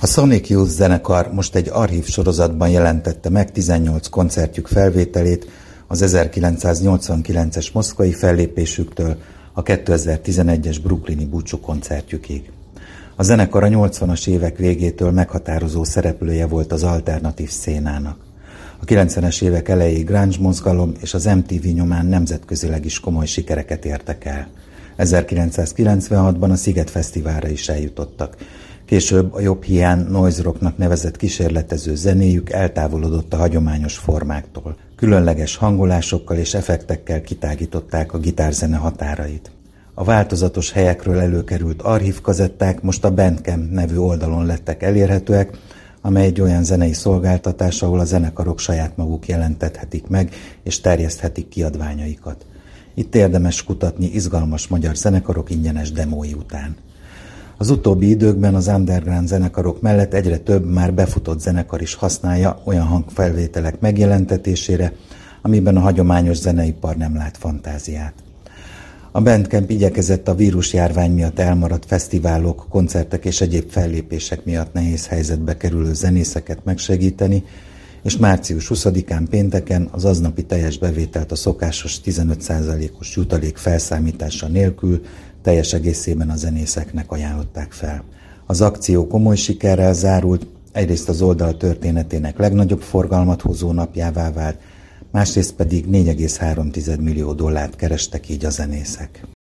A Sonic Youth zenekar most egy archív sorozatban jelentette meg 18 koncertjük felvételét az 1989-es moszkvai fellépésüktől a 2011-es brooklyni búcsú koncertjükig. A zenekar a 80-as évek végétől meghatározó szereplője volt az alternatív szénának. A 90-es évek elejéig grunge mozgalom és az MTV nyomán nemzetközileg is komoly sikereket értek el. 1996-ban a Sziget Fesztiválra is eljutottak. Később a jobb hiány noise rocknak nevezett kísérletező zenéjük eltávolodott a hagyományos formáktól. Különleges hangolásokkal és effektekkel kitágították a gitárzene határait. A változatos helyekről előkerült archív kazetták most a Bandcamp nevű oldalon lettek elérhetőek, amely egy olyan zenei szolgáltatás, ahol a zenekarok saját maguk jelentethetik meg és terjeszthetik kiadványaikat. Itt érdemes kutatni izgalmas magyar zenekarok ingyenes demói után. Az utóbbi időkben az underground zenekarok mellett egyre több már befutott zenekar is használja olyan hangfelvételek megjelentetésére, amiben a hagyományos zeneipar nem lát fantáziát. A Bandcamp igyekezett a vírusjárvány miatt elmaradt fesztiválok, koncertek és egyéb fellépések miatt nehéz helyzetbe kerülő zenészeket megsegíteni, és március 20-án pénteken az aznapi teljes bevételt a szokásos 15%-os jutalék felszámítása nélkül teljes egészében a zenészeknek ajánlották fel. Az akció komoly sikerrel zárult, egyrészt az oldal történetének legnagyobb forgalmat hozó napjává vált, másrészt pedig $4,3 millió kerestek így a zenészek.